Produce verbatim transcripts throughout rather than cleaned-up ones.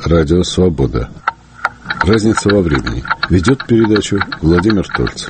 Радио Свобода. Разница во времени. Ведет передачу Владимир Тольцев.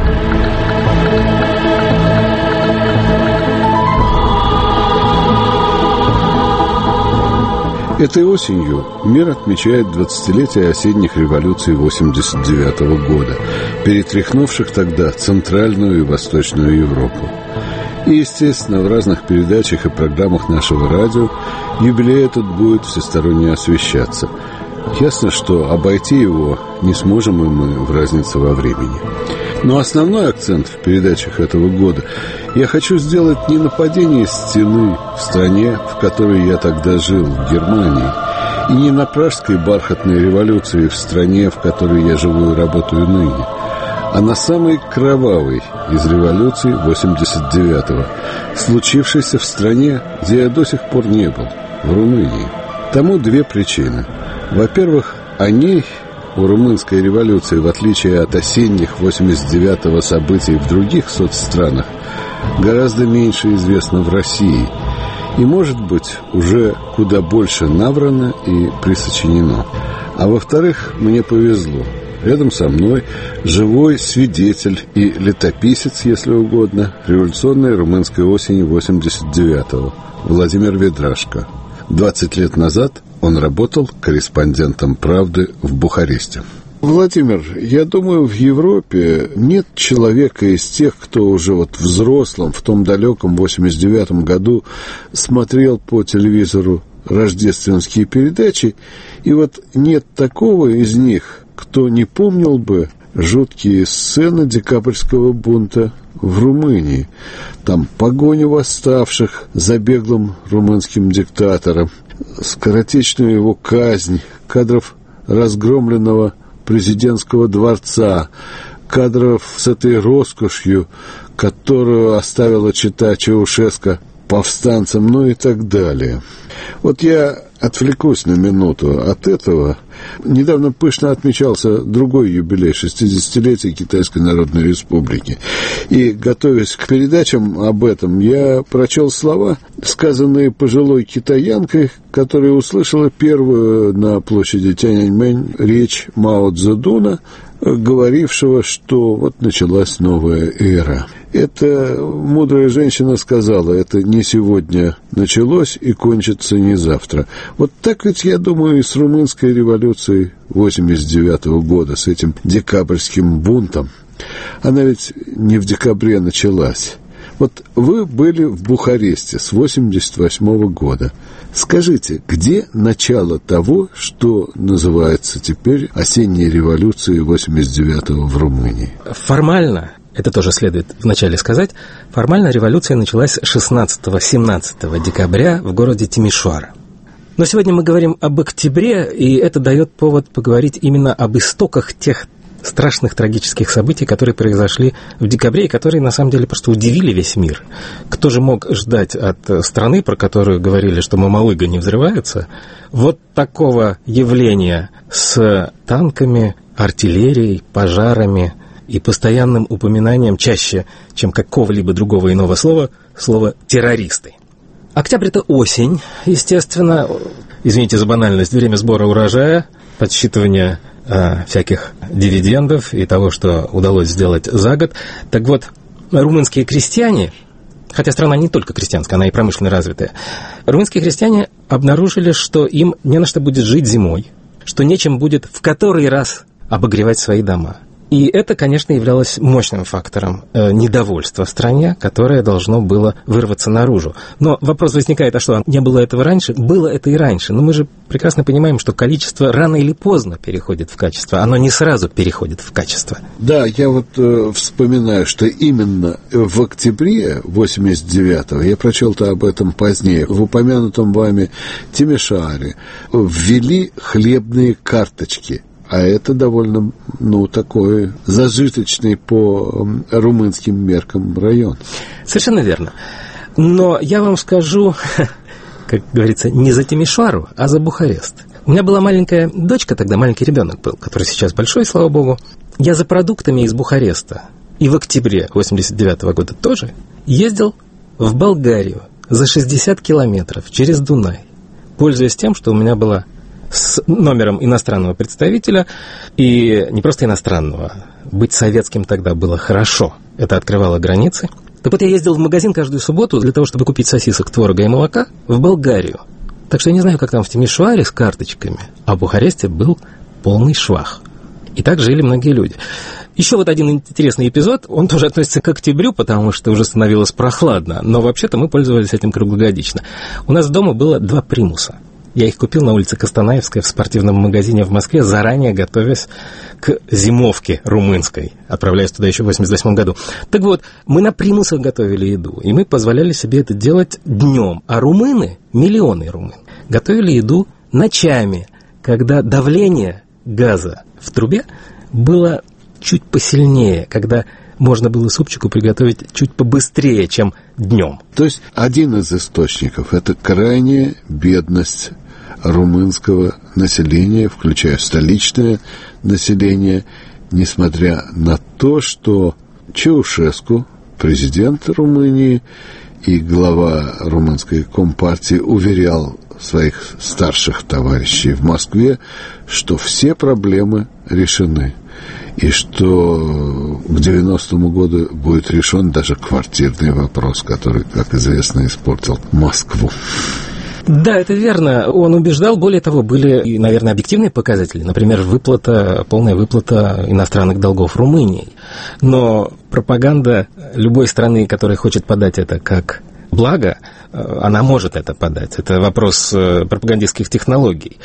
Этой осенью мир отмечает двадцатилетие осенних революций восемьдесят девятого года, перетряхнувших тогда Центральную и Восточную Европу. И, естественно, в разных передачах и программах нашего радио юбилей этот будет всесторонне освещаться. Ясно, что обойти его не сможем и мы в разнице во времени. Но основной акцент в передачах этого года я хочу сделать не на падении стены в стране, в которой я тогда жил, в Германии, и не на пражской бархатной революции в стране, в которой я живу и работаю ныне, а на самой кровавой из революций восемьдесят девятого, случившейся в стране, где я до сих пор не был, в Румынии. Тому две причины. Во-первых, о ней, у румынской революции, в отличие от осенних восемьдесят девятого событий в других соцстранах, гораздо меньше известно в России. И, может быть, уже куда больше наврано и присочинено. А во-вторых, мне повезло. Рядом со мной живой свидетель и летописец, если угодно, революционной румынской осени восемьдесят девятого, Владимир Ведрашко. двадцать лет назад он работал корреспондентом «Правды» в Бухаресте. Владимир, я думаю, в Европе нет человека из тех, кто уже вот взрослым в том далеком восемьдесят девятом году смотрел по телевизору рождественские передачи, и вот нет такого из них, кто не помнил бы жуткие сцены декабрьского бунта в Румынии. Там погоня восставших за беглым румынским диктатором, скоротечную его казнь, кадров разгромленного президентского дворца, кадров с этой роскошью, которую оставила чета Чаушеско повстанцам, ну и так далее. Вот я отвлекусь на минуту от этого. Недавно пышно отмечался другой юбилей, шестидесятилетия Китайской Народной Республики. И, готовясь к передачам об этом, я прочел слова, сказанные пожилой китаянкой, которая услышала первую на площади Тяньаньмэнь речь Мао Цзэдуна, говорившего, что вот началась новая эра. Эта мудрая женщина сказала, это не сегодня началось и кончится не завтра. Вот так ведь, я думаю, и с румынской революцией восемьдесят девятого года, с этим декабрьским бунтом. Она ведь не в декабре началась. Вот вы были в Бухаресте с восемьдесят восьмого года. Скажите, где начало того, что называется теперь осенней революцией восемьдесят девятого в Румынии? Формально, это тоже следует вначале сказать, формально революция началась шестнадцатого-семнадцатого декабря в городе Тимишоара. Но сегодня мы говорим об октябре, и это дает повод поговорить именно об истоках тех страшных трагических событий, которые произошли в декабре, и которые, на самом деле, просто удивили весь мир. Кто же мог ждать от страны, про которую говорили, что Мамалыга не взрывается, вот такого явления с танками, артиллерией, пожарами и постоянным упоминанием, чаще, чем какого-либо другого иного слова, слова «террористы». Октябрь – это осень, естественно, извините за банальность, время сбора урожая, подсчитывания э, всяких дивидендов и того, что удалось сделать за год. Так вот, румынские крестьяне, хотя страна не только крестьянская, она и промышленно развитая, румынские крестьяне обнаружили, что им не на что будет жить зимой, что нечем будет в который раз обогревать свои дома. И это, конечно, являлось мощным фактором э, недовольства в стране, которое должно было вырваться наружу. Но вопрос возникает, а что, не было этого раньше? Было это и раньше, но мы же прекрасно понимаем, что количество рано или поздно переходит в качество, оно не сразу переходит в качество. Да, я вот э, вспоминаю, что именно в октябре восемьдесят девятого, я прочел-то об этом позднее, в упомянутом вами Тимишоаре ввели хлебные карточки. А это довольно, ну, такой зажиточный по румынским меркам район. Совершенно верно. Но я вам скажу, как говорится, не за Тимишоару, а за Бухарест. У меня была маленькая дочка тогда, маленький ребенок был, который сейчас большой, слава богу. Я за продуктами из Бухареста и в октябре восемьдесят девятого года тоже ездил в Болгарию за шестьдесят километров через Дунай, пользуясь тем, что у меня была с номером иностранного представителя, и не просто иностранного. Быть советским тогда было хорошо. Это открывало границы. Так вот, я ездил в магазин каждую субботу для того, чтобы купить сосисок, творога и молока в Болгарию. Так что я не знаю, как там в Тимишоаре с карточками, а в Бухаресте был полный швах. И так жили многие люди. Еще вот один интересный эпизод, он тоже относится к октябрю, потому что уже становилось прохладно, но вообще-то мы пользовались этим круглогодично. У нас дома было два примуса. Я их купил на улице Костанаевская в спортивном магазине в Москве, заранее готовясь к зимовке румынской, отправляясь туда еще в восемьдесят восьмом году. Так вот, мы на примусах готовили еду, и мы позволяли себе это делать днем, а румыны, миллионы румын, готовили еду ночами, когда давление газа в трубе было чуть посильнее, когда можно было супчику приготовить чуть побыстрее, чем днем. То есть один из источников – это крайняя бедность румынского населения, включая столичное население, несмотря на то, что Чаушеску, президент Румынии и глава румынской компартии, уверял своих старших товарищей в Москве, что все проблемы решены, и что к девяностому году будет решен даже квартирный вопрос, который, как известно, испортил Москву. Да, это верно. Он убеждал, более того, были, наверное, объективные показатели. Например, выплата, полная выплата иностранных долгов Румынии. Но пропаганда любой страны, которая хочет подать это как благо, она может это подать. Это вопрос пропагандистских технологий.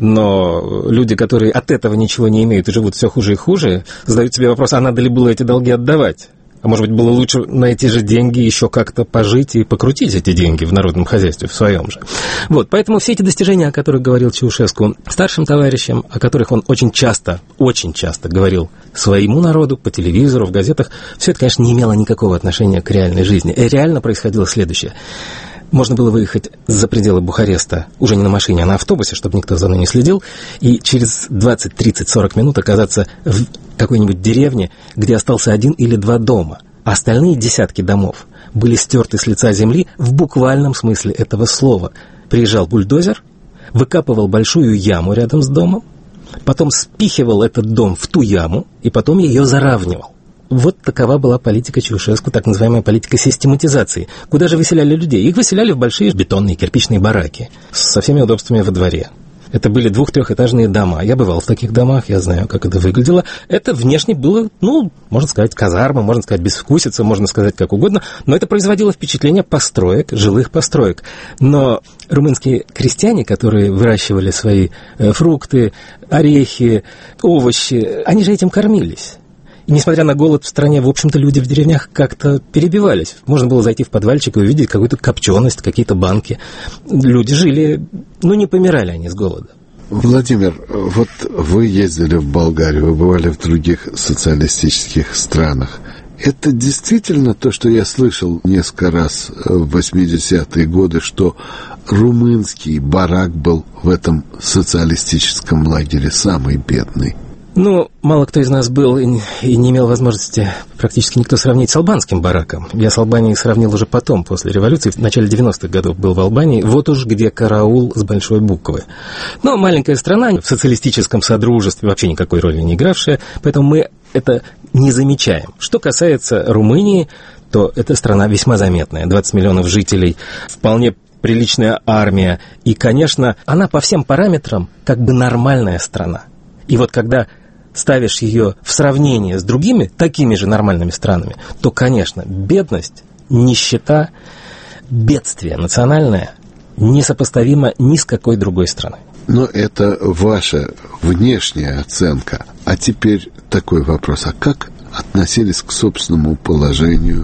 Но люди, которые от этого ничего не имеют и живут все хуже и хуже, задают себе вопрос, а надо ли было эти долги отдавать? А может быть, было лучше на эти же деньги еще как-то пожить и покрутить эти деньги в народном хозяйстве, в своем же. Вот, поэтому все эти достижения, о которых говорил Чаушеску старшим товарищам, о которых он очень часто, очень часто говорил своему народу по телевизору, в газетах, все это, конечно, не имело никакого отношения к реальной жизни. И реально происходило следующее. Можно было выехать за пределы Бухареста уже не на машине, а на автобусе, чтобы никто за мной не следил, и через двадцать, тридцать, сорок минут оказаться в какой-нибудь деревне, где остался один или два дома, а остальные десятки домов были стерты с лица земли в буквальном смысле этого слова. Приезжал бульдозер, выкапывал большую яму рядом с домом, потом спихивал этот дом в ту яму и потом ее заравнивал. Вот такова была политика Чаушеску, так называемая политика систематизации. Куда же выселяли людей? Их выселяли в большие бетонные кирпичные бараки со всеми удобствами во дворе. Это были двух-трехэтажные дома. Я бывал в таких домах, я знаю, как это выглядело. Это внешне было, ну, можно сказать, казарма, можно сказать, безвкусица, можно сказать как угодно, но это производило впечатление построек, жилых построек. Но румынские крестьяне, которые выращивали свои фрукты, орехи, овощи, они же этим кормились. И несмотря на голод в стране, в общем-то, люди в деревнях как-то перебивались. Можно было зайти в подвальчик и увидеть какую-то копченость, какие-то банки. Люди жили, ну, не помирали они с голода. Владимир, вот вы ездили в Болгарию, вы бывали в других социалистических странах. Это действительно то, что я слышал несколько раз в восьмидесятые годы, что румынский барак был в этом социалистическом лагере самый бедный? Ну, мало кто из нас был и не имел возможности практически никто сравнить с албанским бараком. Я с Албанией сравнил уже потом, после революции, в начале девяностых годов был в Албании, вот уж где караул с большой буквы. Но маленькая страна в социалистическом содружестве, вообще никакой роли не игравшая, поэтому мы это не замечаем. Что касается Румынии, то эта страна весьма заметная, двадцать миллионов жителей, вполне приличная армия, и, конечно, она по всем параметрам как бы нормальная страна. И вот когда ставишь ее в сравнение с другими такими же нормальными странами, то, конечно, бедность, нищета, бедствие национальное несопоставимо ни с какой другой страной. Но это ваша внешняя оценка. А теперь такой вопрос. А как относились к собственному положению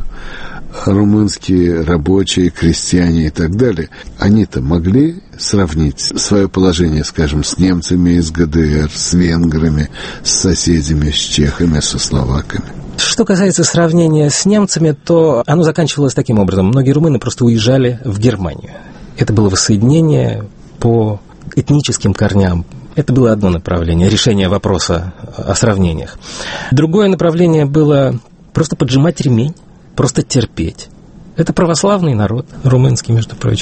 румынские рабочие, крестьяне и так далее? Они-то могли сравнить свое положение, скажем, с немцами из ГДР, с венграми, с соседями, с чехами, со словаками? Что касается сравнения с немцами, то оно заканчивалось таким образом. Многие румыны просто уезжали в Германию. Это было воссоединение по этническим корням. Это было одно направление, решение вопроса о сравнениях. Другое направление было просто поджимать ремень, просто терпеть. Это православный народ, румынский, между прочим.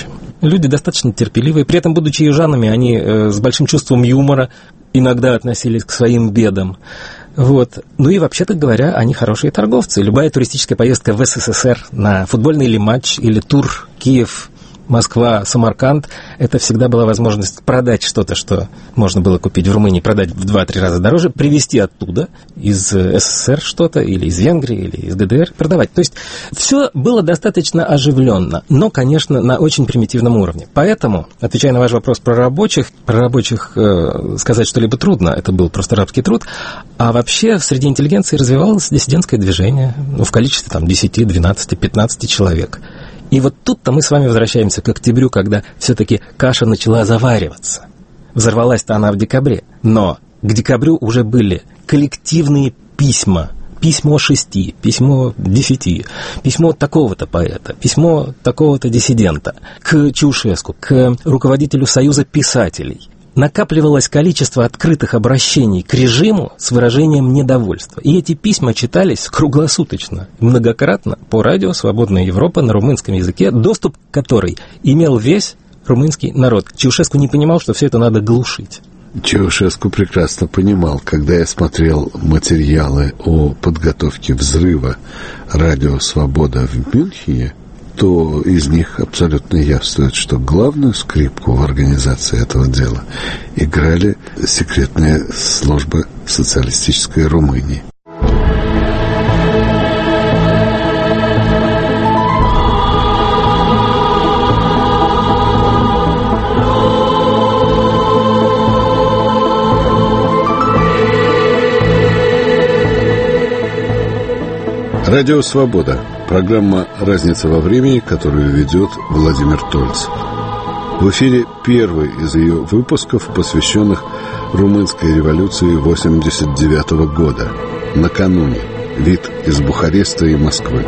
люди достаточно терпеливые. При этом, будучи южанами, они э, с большим чувством юмора иногда относились к своим бедам. Вот. Ну и, вообще-то говоря, они хорошие торговцы. Любая туристическая поездка в СССР на футбольный или матч, или тур Киев, Москва, Самарканд, это всегда была возможность продать что-то, что можно было купить в Румынии, продать в два-три раза дороже, привезти оттуда, из СССР что-то, или из Венгрии, или из ГДР, продавать. То есть все было достаточно оживленно, но, конечно, на очень примитивном уровне. Поэтому, отвечая на ваш вопрос про рабочих, про рабочих э, сказать что-либо трудно, это был просто рабский труд, а вообще среди интеллигенции развивалось диссидентское движение, ну, в количестве там десять, двенадцать, пятнадцать человек. И вот тут-то мы с вами возвращаемся к октябрю, когда все-таки каша начала завариваться. Взорвалась-то она в декабре, но к декабрю уже были коллективные письма. Письмо шести, письмо десяти, письмо такого-то поэта, письмо такого-то диссидента к Чаушеску, к руководителю Союза писателей. Накапливалось количество открытых обращений к режиму с выражением недовольства. И эти письма читались круглосуточно, многократно по радио «Свободная Европа» на румынском языке, доступ к которой имел весь румынский народ. Чаушеску не понимал, что все это надо глушить. Чаушеску прекрасно понимал, когда я смотрел материалы о подготовке взрыва радио «Свобода» в Мюнхене, то из них абсолютно явствует, что главную скрипку в организации этого дела играли секретные службы социалистической Румынии. Радио «Свобода». Программа «Разница во времени», которую ведет Владимир Тольц. В эфире первый из ее выпусков, посвященных румынской революции восемьдесят девятого года. Накануне. Вид из Бухареста и Москвы.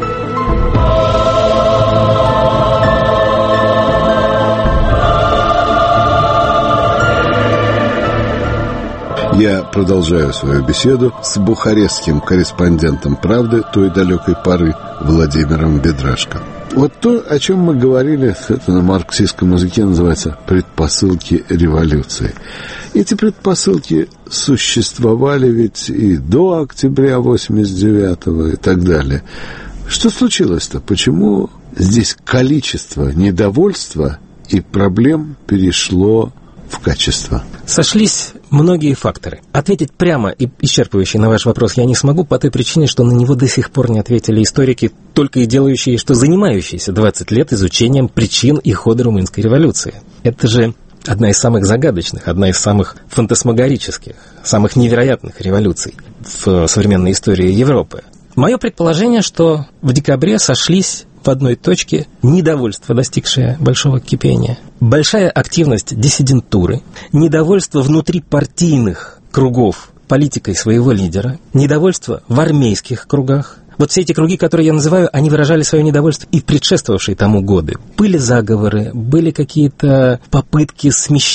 Я продолжаю свою беседу с бухарестским корреспондентом «Правды» той далекой поры Владимиром Бедрашко. Вот то, о чем мы говорили, это на марксистском языке называется «предпосылки революции». Эти предпосылки существовали ведь и до октября восемьдесят девятого и так далее. Что случилось-то? Почему здесь количество недовольства и проблем перешло в качество? Сошлись многие факторы. Ответить прямо и исчерпывающе на ваш вопрос я не смогу по той причине, что на него до сих пор не ответили историки, только и делающие, что занимающиеся двадцать лет изучением причин и хода румынской революции. Это же одна из самых загадочных, одна из самых фантасмагорических, самых невероятных революций в современной истории Европы. Мое предположение, что в декабре сошлись в одной точке недовольство, достигшее большого кипения, большая активность диссидентуры, недовольство внутрипартийных кругов политикой своего лидера, недовольство в армейских кругах. Вот все эти круги, которые я называю, они выражали свое недовольство и в предшествовавшие тому годы. Были заговоры, были какие-то попытки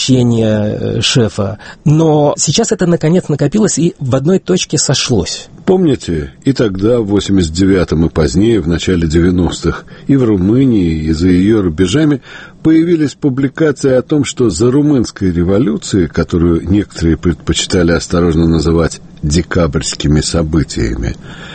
смещения шефа, но сейчас это наконец накопилось и в одной точке сошлось. Помните, и тогда, в восемьдесят девятом и позднее, в начале девяностых, и в Румынии, и за ее рубежами появились публикации о том, что за румынской революцией, которую некоторые предпочитали осторожно называть декабрьскими событиями,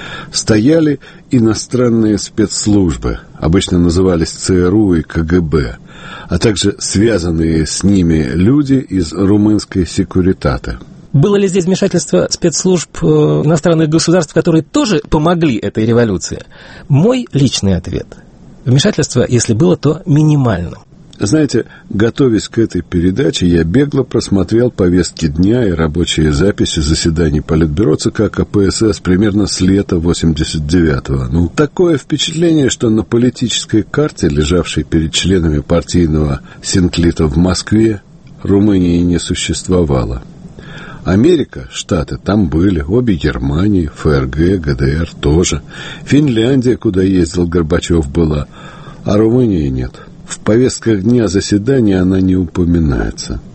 стояли иностранные спецслужбы, обычно назывались ЦРУ и КГБ, а также связанные с ними люди из румынской секуритаты. Было ли здесь вмешательство спецслужб иностранных государств, которые тоже помогли этой революции? Мой личный ответ. Вмешательство, если было, то минимальным. Знаете, готовясь к этой передаче, я бегло просмотрел повестки дня и рабочие записи заседаний Политбюро ЦК КПСС примерно с лета восемьдесят девятого. Ну, такое впечатление, что на политической карте, лежавшей перед членами партийного синклита в Москве, Румынии не существовало. Америка, Штаты, там были, обе Германии, ФРГ, ГДР тоже. Финляндия, куда ездил Горбачев, была, а Румынии нет. В повестках дня заседания она не упоминается.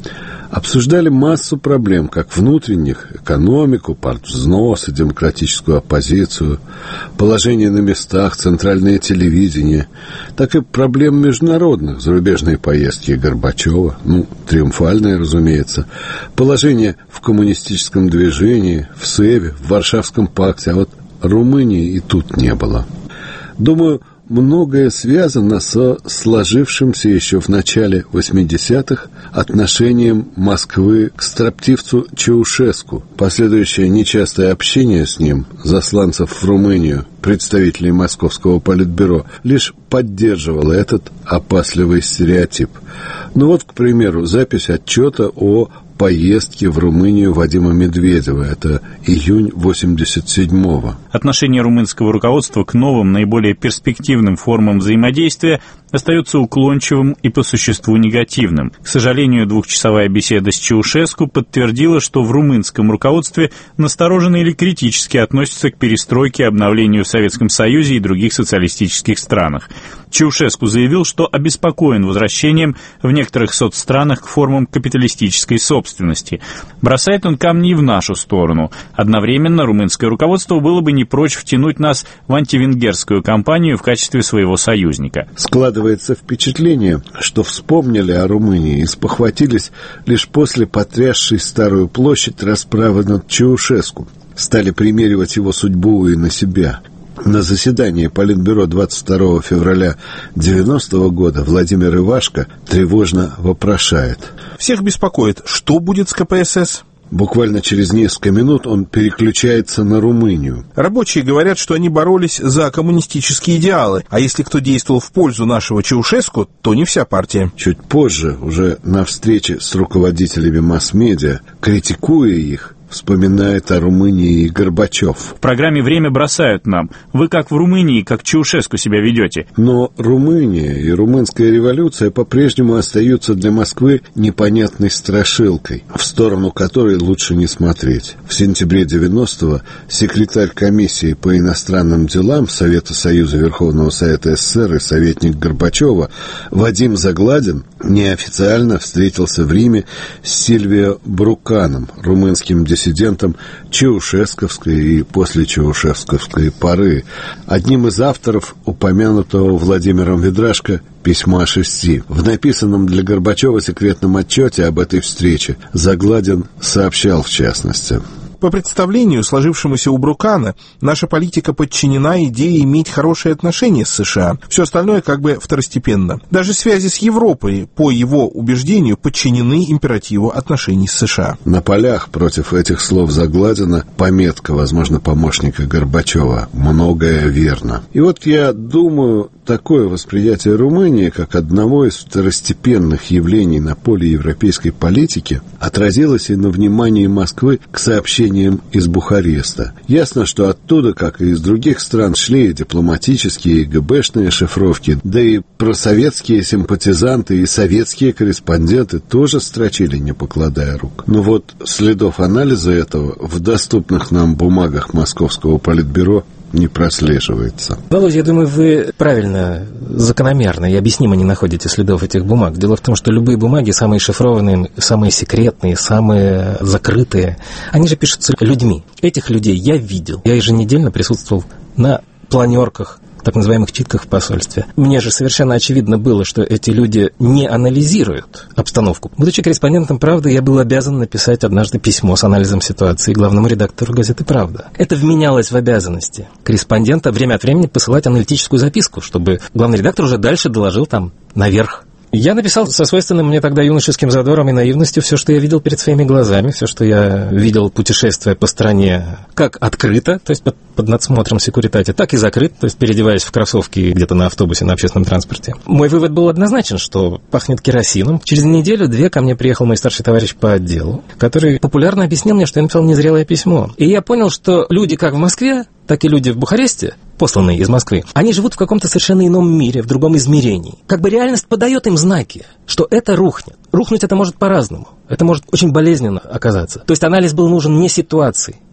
Обсуждали массу проблем, как внутренних, экономику, партвзносы, демократическую оппозицию, положение на местах, центральное телевидение, так и проблем международных, зарубежные поездки Горбачева, ну, триумфальные, разумеется, положение в коммунистическом движении, в СЭВе, в Варшавском пакте, а вот Румынии и тут не было. Думаю, многое связано со сложившимся еще в начале восьмидесятых отношением Москвы к строптивцу Чаушеску. Последующее нечастое общение с ним, засланцев в Румынию, представителей Московского политбюро, лишь поддерживало этот опасливый стереотип. Ну вот, к примеру, запись отчета о поездки в Румынию Вадима Медведева. Это июнь восемьдесят седьмого. Отношение румынского руководства к новым, наиболее перспективным формам взаимодействия остается уклончивым и по существу негативным. К сожалению, двухчасовая беседа с Чаушеску подтвердила, что в румынском руководстве настороженно или критически относятся к перестройке и обновлению в Советском Союзе и других социалистических странах. Чаушеску заявил, что обеспокоен возвращением в некоторых соцстранах к формам капиталистической собственности. Бросает он камни и в нашу сторону. Одновременно румынское руководство было бы не прочь втянуть нас в антивенгерскую кампанию в качестве своего союзника. Складывается впечатление, что вспомнили о Румынии и спохватились лишь после потрясшей Старую площадь расправы над Чаушеску. Стали примеривать его судьбу и на себя. На заседании Политбюро двадцать второго февраля девяностого года Владимир Ивашко тревожно вопрошает. Всех беспокоит, что будет с ка пэ эс эс? Буквально через несколько минут он переключается на Румынию. Рабочие говорят, что они боролись за коммунистические идеалы, а если кто действовал в пользу нашего Чаушеску, то не вся партия. Чуть позже, уже на встрече с руководителями масс-медиа, критикуя их, вспоминает о Румынии и Горбачев. В программе «Время» бросают нам. Вы как в Румынии, как Чаушеску себя ведете. Но Румыния и румынская революция по-прежнему остаются для Москвы непонятной страшилкой, в сторону которой лучше не смотреть. В сентябре девяностого секретарь комиссии по иностранным делам Совета Союза Верховного Совета эс эс эс эр и советник Горбачева Вадим Загладин неофициально встретился в Риме с Сильвио Бруканом, румынским диссидентом, диссидентом чаушесковской и после чаушесковской поры, одним из авторов упомянутого Владимиром Ведрашко «Письма шести». В написанном для Горбачева секретном отчете об этой встрече Загладин сообщал в частности: по представлению, сложившемуся у Брукана, наша политика подчинена идее иметь хорошие отношения с США. Все остальное как бы второстепенно. Даже связи с Европой, по его убеждению, подчинены императиву отношений с США. На полях против этих слов Загладина пометка, возможно, помощника Горбачева: «Многое верно». И вот я думаю, такое восприятие Румынии как одного из второстепенных явлений на поле европейской политики отразилось и на внимании Москвы к сообщениям из Бухареста. Ясно, что оттуда, как и из других стран, шли дипломатические и гэ гэбэшные шифровки, да и просоветские симпатизанты и советские корреспонденты тоже строчили, не покладая рук. Но вот следов анализа этого в доступных нам бумагах Московского политбюро не прослеживается. Володя, я думаю, вы правильно, закономерно и объяснимо не находите следов этих бумаг. Дело в том, что любые бумаги, самые шифрованные, самые секретные, самые закрытые, они же пишутся людьми. Этих людей я видел. Я еженедельно присутствовал на планерках, так называемых читках в посольстве. Мне же совершенно очевидно было, что эти люди не анализируют обстановку. Будучи корреспондентом «Правды», я был обязан написать однажды письмо с анализом ситуации главному редактору газеты «Правда». Это вменялось в обязанности корреспондента время от времени посылать аналитическую записку, чтобы главный редактор уже дальше доложил там наверх. Я написал со свойственным мне тогда юношеским задором и наивностью все, что я видел перед своими глазами, все, что я видел, путешествуя по стране, как открыто, то есть под, под надсмотром секуритати, так и закрыто, то есть переодеваясь в кроссовки где-то на автобусе, на общественном транспорте. Мой вывод был однозначен, что пахнет керосином. Через неделю-две ко мне приехал мой старший товарищ по отделу, который популярно объяснил мне, что я написал незрелое письмо. И я понял, что люди как в Москве, так и люди в Бухаресте, посланные из Москвы, они живут в каком-то совершенно ином мире, в другом измерении. Как бы реальность подает им знаки, что это рухнет. Рухнуть это может по-разному. Это может очень болезненно оказаться. То есть анализ был нужен не ситуации,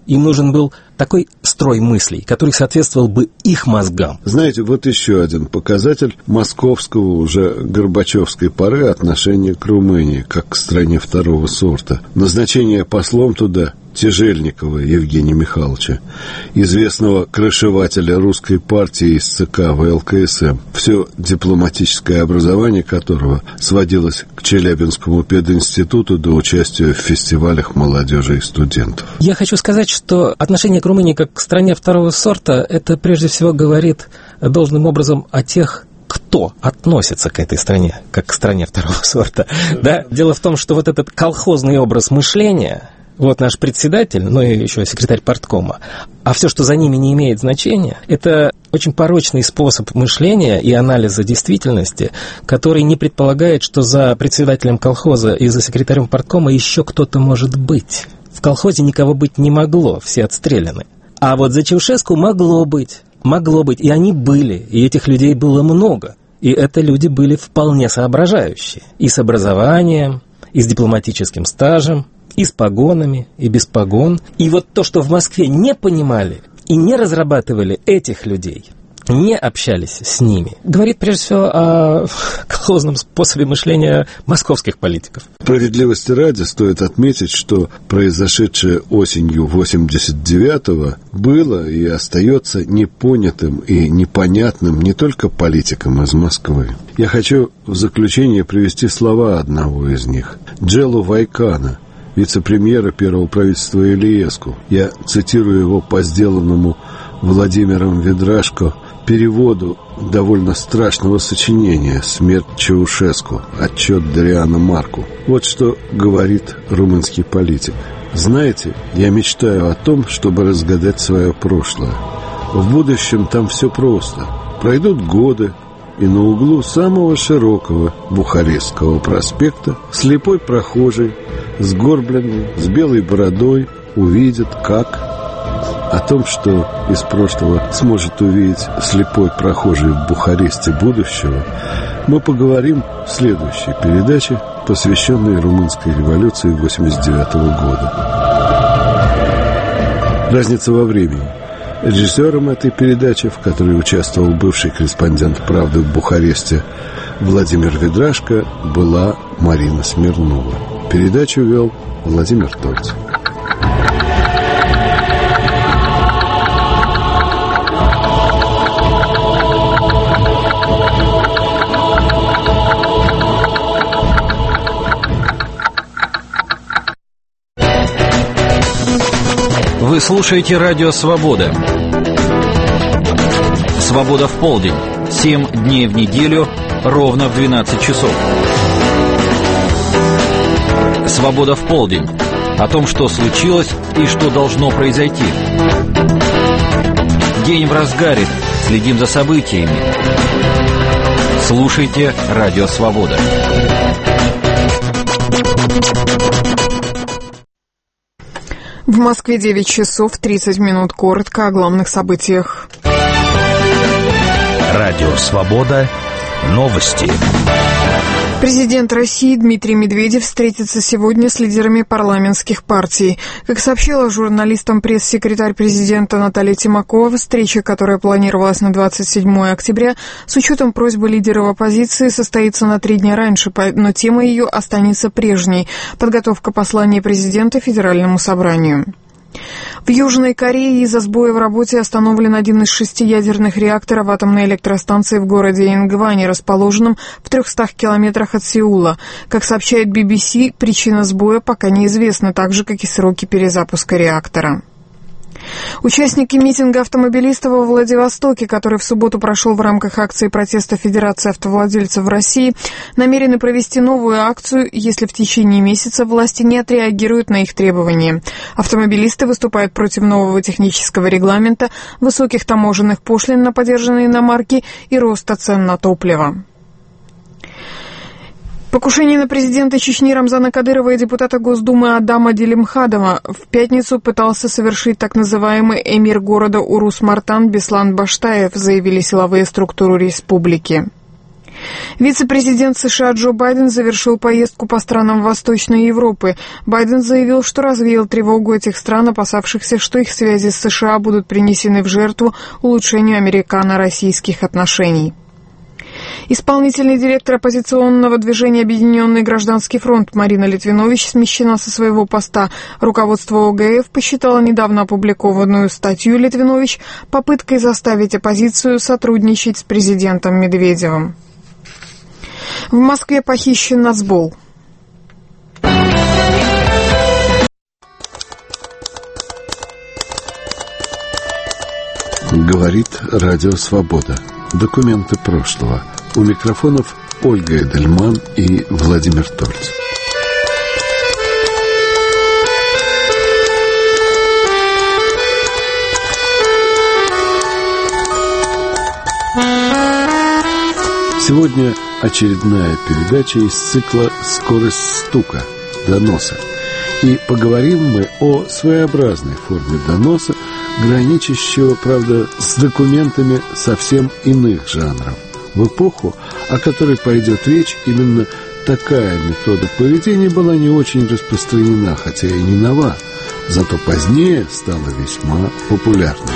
Им нужен был такой строй мыслей, который соответствовал бы их мозгам. Знаете, вот еще один показатель московского, уже горбачевской поры отношения к Румынии, как к стране второго сорта. Назначение послом туда Тяжельникова Евгения Михайловича, известного крышевателя русской партии из ЦК вэ эл ка эс эм, все дипломатическое образование которого сводилось к Челябинскому пединституту до участия в фестивалях молодежи и студентов. Я хочу сказать, что отношение к Румынии как к стране второго сорта, это прежде всего говорит должным образом о тех, кто относится к этой стране, как к стране второго сорта. Да? Дело в том, что вот этот колхозный образ мышления, вот наш председатель, ну и еще секретарь парткома, а все, что за ними не имеет значения, это очень порочный способ мышления и анализа действительности, который не предполагает, что за председателем колхоза и за секретарем парткома еще кто-то может быть. В колхозе никого быть не могло, все отстреляны. А вот за Чаушеску могло быть, могло быть, и они были, и этих людей было много. И это люди были вполне соображающие, и с образованием, и с дипломатическим стажем, и с погонами, и без погон. И вот то, что в Москве не понимали и не разрабатывали этих людей, не общались с ними, говорит прежде всего о колхозном способе мышления московских политиков. Справедливости ради стоит отметить, что произошедшее осенью восемьдесят девятого было и остается непонятым и непонятным не только политикам из Москвы. Я хочу в заключение привести слова одного из них, Джелу Вайкана, вице-премьера первого правительства Илиеску. Я цитирую его по сделанному Владимиром Ведрашко переводу довольно страшного сочинения «Смерть Чаушеску. Отчет Дариана Марку». Вот что говорит румынский политик. «Знаете, я мечтаю о том, чтобы разгадать свое прошлое. В будущем там все просто. Пройдут годы, и на углу самого широкого Бухарестского проспекта слепой прохожий, сгорбленный, с белой бородой, увидит, как... О том, что из прошлого сможет увидеть слепой прохожий в Бухаресте будущего, мы поговорим в следующей передаче, посвященной румынской революции восемьдесят девятого года. Разница во времени. Режиссером этой передачи, в которой участвовал бывший корреспондент «Правды» в Бухаресте Владимир Ведрашко, была Марина Смирнова. Передачу вел Владимир Тольц. Вы слушаете радио «Свобода». «Свобода в полдень». Семь дней в неделю, ровно в двенадцать часов. «Свобода в полдень». О том, что случилось и что должно произойти. День в разгаре. Следим за событиями. Слушайте радио «Свобода». В Москве девять часов тридцать минут. Коротко о главных событиях. Радио «Свобода». Новости. Президент России Дмитрий Медведев встретится сегодня с лидерами парламентских партий. Как сообщила журналистам пресс-секретарь президента Наталья Тимакова, встреча, которая планировалась на двадцать седьмое октября, с учетом просьбы лидеров оппозиции, состоится на три дня раньше, но тема ее останется прежней – подготовка послания президента Федеральному собранию. В Южной Корее из-за сбоя в работе остановлен один из шести ядерных реакторов атомной электростанции в городе Ингване, расположенном в трехстах километрах от Сеула. Как сообщает би би си, причина сбоя пока неизвестна, так же, как и сроки перезапуска реактора. Участники митинга автомобилистов во Владивостоке, который в субботу прошел в рамках акции протеста Федерации автовладельцев в России, намерены провести новую акцию, если в течение месяца власти не отреагируют на их требования. Автомобилисты выступают против нового технического регламента, высоких таможенных пошлин на подержанные иномарки и роста цен на топливо. Покушение на президента Чечни Рамзана Кадырова и депутата Госдумы Адама Делимхадова в пятницу пытался совершить так называемый эмир города Урус-Мартан Беслан Баштаев, заявили силовые структуры республики. Вице-президент США Джо Байден завершил поездку по странам Восточной Европы. Байден заявил, что развеял тревогу этих стран, опасавшихся, что их связи с США будут принесены в жертву улучшению американо-российских отношений. Исполнительный директор оппозиционного движения «Объединенный гражданский фронт» Марина Литвинович смещена со своего поста. Руководство ОГФ посчитало недавно опубликованную статью Литвинович попыткой заставить оппозицию сотрудничать с президентом Медведевым. В Москве похищен нацбол. Говорит Радио Свобода. Документы прошлого. У микрофонов Ольга Эдельман и Владимир Тольц. Сегодня очередная передача из цикла «Скорость стука. Доноса». И поговорим мы о своеобразной форме доноса, граничащего, правда, с документами совсем иных жанров. В эпоху, о которой пойдет речь, именно такая метода поведения была не очень распространена, хотя и не нова, зато позднее стала весьма популярной.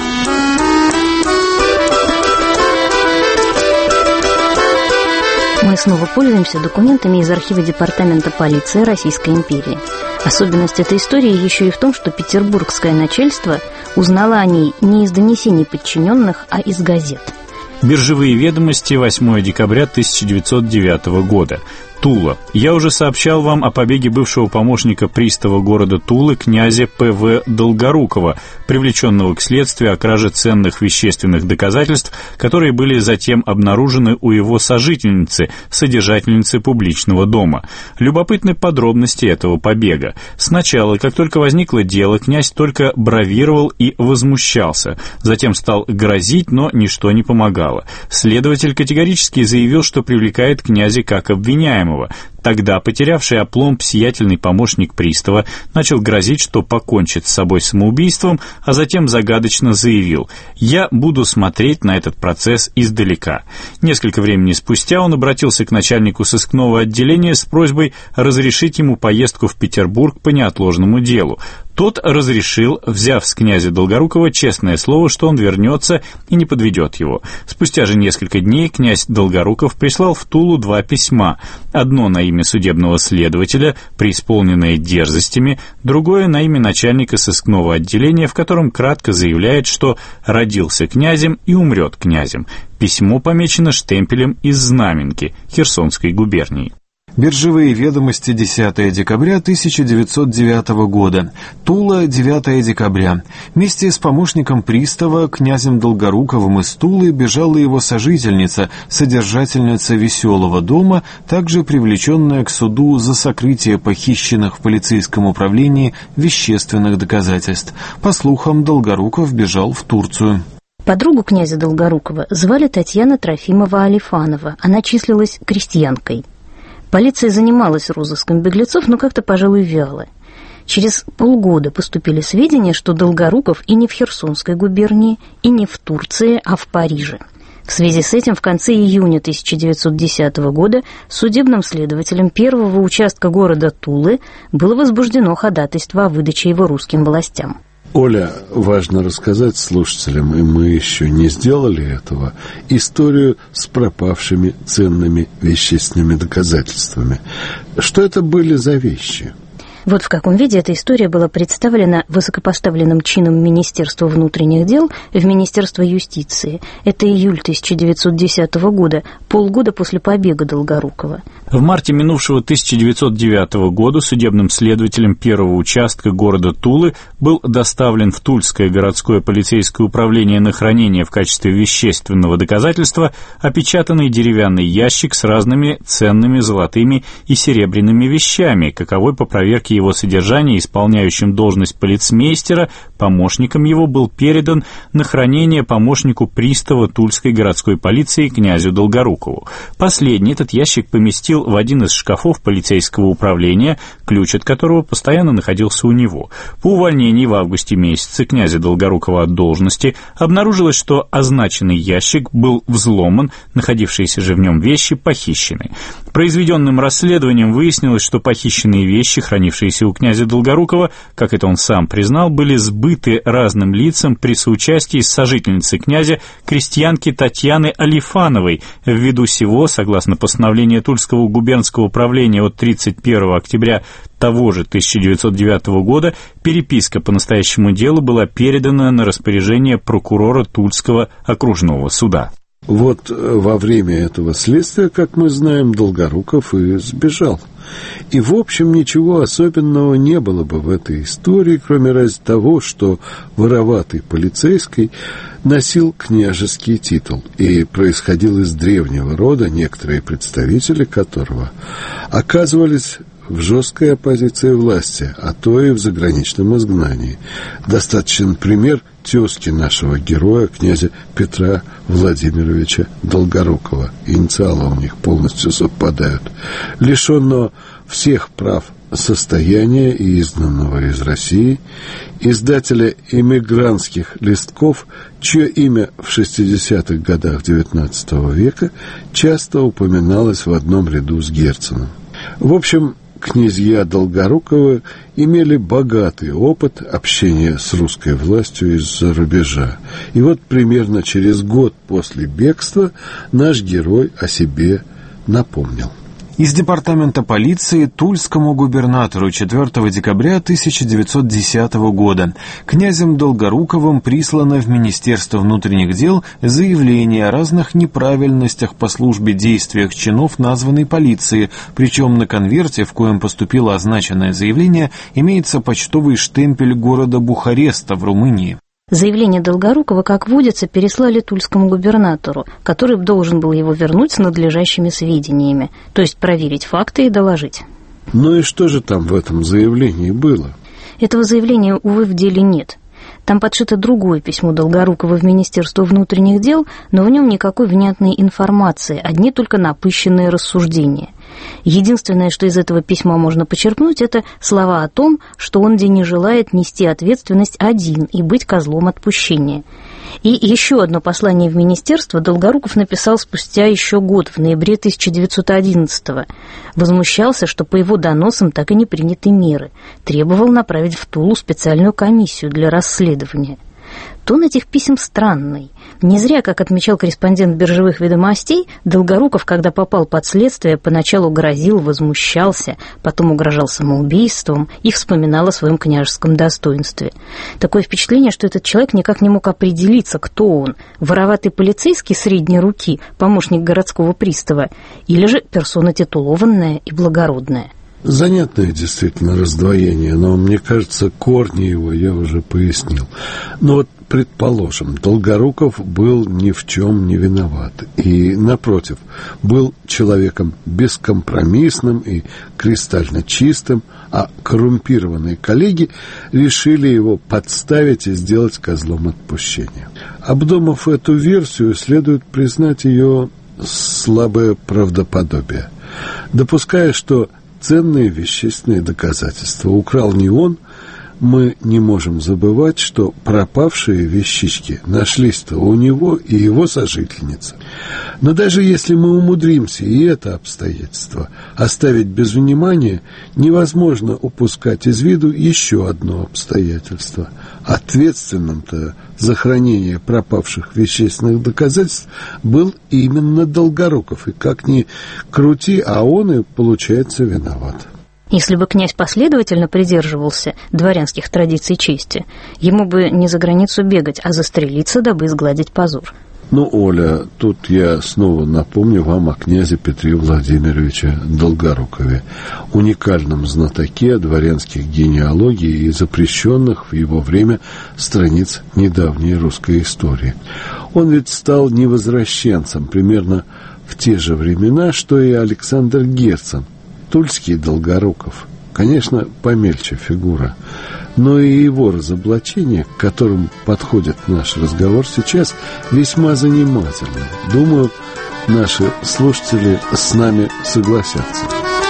Мы снова пользуемся документами из архива Департамента полиции Российской империи. Особенность этой истории еще и в том, что петербургское начальство узнало о ней не из донесений подчиненных, а из газет. Биржевые ведомости, восьмое декабря тысяча девятьсот девятого года. Тула. Я уже сообщал вам о побеге бывшего помощника пристава города Тулы князя П В Долгорукова, привлеченного к следствию о краже ценных вещественных доказательств, которые были затем обнаружены у его сожительницы, содержательницы публичного дома. Любопытны подробности этого побега. Сначала, как только возникло дело, князь только бравировал и возмущался. Затем стал грозить, но ничто не помогало. Следователь категорически заявил, что привлекает князя как обвиняемого. Тогда потерявший опломб сиятельный помощник пристава начал грозить, что покончит с собой самоубийством, а затем загадочно заявил: «Я буду смотреть на этот процесс издалека». Несколько времени спустя он обратился к начальнику сыскного отделения с просьбой разрешить ему поездку в Петербург по неотложному делу. Тот разрешил, взяв с князя Долгорукова честное слово, что он вернется и не подведет его. Спустя же несколько дней князь Долгоруков прислал в Тулу два письма. Одно на имя судебного следователя, преисполненное дерзостями, другое на имя начальника сыскного отделения, в котором кратко заявляет, что родился князем и умрет князем. Письмо помечено штемпелем из Знаменки Херсонской губернии. Биржевые ведомости, десятое декабря тысяча девятьсот девятого года. Тула, девятое декабря. Вместе с помощником пристава, князем Долгоруковым из Тулы, бежала его сожительница, содержательница Веселого дома, также привлеченная к суду за сокрытие похищенных в полицейском управлении вещественных доказательств. По слухам, Долгоруков бежал в Турцию. Подругу князя Долгорукова звали Татьяна Трофимова-Алифанова. Она числилась крестьянкой. Полиция занималась розыском беглецов, но как-то, пожалуй, вяло. Через полгода поступили сведения, что Долгоруков и не в Херсонской губернии, и не в Турции, а в Париже. В связи с этим в конце июня тысяча девятьсот десятого года судебным следователем первого участка города Тулы было возбуждено ходатайство о выдаче его русским властям. Оля, важно рассказать слушателям, и мы еще не сделали этого, историю с пропавшими ценными вещественными доказательствами. Что это были за вещи? Вот в каком виде эта история была представлена высокопоставленным чином Министерства внутренних дел в Министерство юстиции. Это июль тысяча девятьсот десятого года, полгода после побега Долгорукова. В марте минувшего тысяча девятьсот девятого года судебным следователем первого участка города Тулы был доставлен в Тульское городское полицейское управление на хранение в качестве вещественного доказательства опечатанный деревянный ящик с разными ценными золотыми и серебряными вещами, каковой по проверке его содержания исполняющим должность полицмейстера, помощником его был передан на хранение помощнику пристава Тульской городской полиции князю Долгорукову. Последний этот ящик поместил в один из шкафов полицейского управления, ключ от которого постоянно находился у него. По увольнении в августе месяце князя Долгорукова от должности обнаружилось, что означенный ящик был взломан, находившиеся же в нем вещи похищены. Произведенным расследованием выяснилось, что похищенные вещи, хранившиеся у князя Долгорукова, как это он сам признал, были сбыты разным лицам при соучастии сожительницы князя, крестьянки Татьяны Алифановой. Ввиду сего, согласно постановлению Тульского губернского управления от тридцать первого октября того же тысяча девятьсот девятого года, переписка по настоящему делу была передана на распоряжение прокурора Тульского окружного суда. Вот во время этого следствия, как мы знаем, Долгоруков и сбежал. И, в общем, ничего особенного не было бы в этой истории, кроме разве того, что вороватый полицейский носил княжеский титул и происходил из древнего рода, некоторые представители которого оказывались в жесткой оппозиции власти, а то и в заграничном изгнании. Достаточен пример тезки нашего героя, князя Петра Владимировича Долгорукова. Инициалы у них полностью совпадают. Лишенного всех прав состояния и изгнанного из России, издателя эмигрантских листков, чье имя в шестидесятых годах девятнадцатого века часто упоминалось в одном ряду с Герценом. В общем, князья Долгоруковы имели богатый опыт общения с русской властью из-за рубежа. И вот примерно через год после бегства наш герой о себе напомнил. Из департамента полиции Тульскому губернатору четвёртого декабря тысяча девятьсот десятого года князем Долгоруковым прислано в Министерство внутренних дел заявление о разных неправильностях по службе действиях чинов названной полиции, причем на конверте, в коем поступило означенное заявление, имеется почтовый штемпель города Бухареста в Румынии. Заявление Долгорукова, как водится, переслали тульскому губернатору, который должен был его вернуть с надлежащими сведениями, то есть проверить факты и доложить. Ну и что же там в этом заявлении было? Этого заявления, увы, в деле нет. Там подшито другое письмо Долгорукова в Министерство внутренних дел, но в нем никакой внятной информации, одни только напыщенные рассуждения. Единственное, что из этого письма можно почерпнуть, это слова о том, что он не желает нести ответственность один и быть козлом отпущения. И еще одно послание в министерство Долгоруков написал спустя еще год, в ноябре тысяча девятьсот одиннадцатого. Возмущался, что по его доносам так и не приняты меры. Требовал направить в Тулу специальную комиссию для расследования. Тон этих писем странный. Не зря, как отмечал корреспондент «Биржевых ведомостей», Долгоруков, когда попал под следствие, поначалу грозил, возмущался, потом угрожал самоубийством и вспоминал о своем княжеском достоинстве. Такое впечатление, что этот человек никак не мог определиться, кто он – вороватый полицейский средней руки, помощник городского пристава, или же персона титулованная и благородная. Занятное действительно раздвоение, но, мне кажется, корни его я уже пояснил. Но вот, предположим, Долгоруков был ни в чем не виноват. И, напротив, был человеком бескомпромиссным и кристально чистым, а коррумпированные коллеги решили его подставить и сделать козлом отпущения. Обдумав эту версию, следует признать ее слабое правдоподобие. Допуская, что ценные вещественные доказательства украл не он, мы не можем забывать, что пропавшие вещички нашлись-то у него и его сожительницы. Но даже если мы умудримся и это обстоятельство оставить без внимания, невозможно упускать из виду еще одно обстоятельство. Ответственным-то за хранение пропавших вещественных доказательств был именно Долгоруков. И как ни крути, а он и, получается, виноват. Если бы князь последовательно придерживался дворянских традиций чести, ему бы не за границу бегать, а застрелиться, дабы изгладить позор. Ну, Оля, тут я снова напомню вам о князе Петре Владимировиче Долгорукове, уникальном знатоке дворянских генеалогий и запрещенных в его время страниц недавней русской истории. Он ведь стал невозвращенцем примерно в те же времена, что и Александр Герцен, тульский Долгоруков. конечно, помельче фигура, но и его разоблачение, к которому подходит наш разговор сейчас, весьма занимательно. Думаю, наши слушатели с нами согласятся.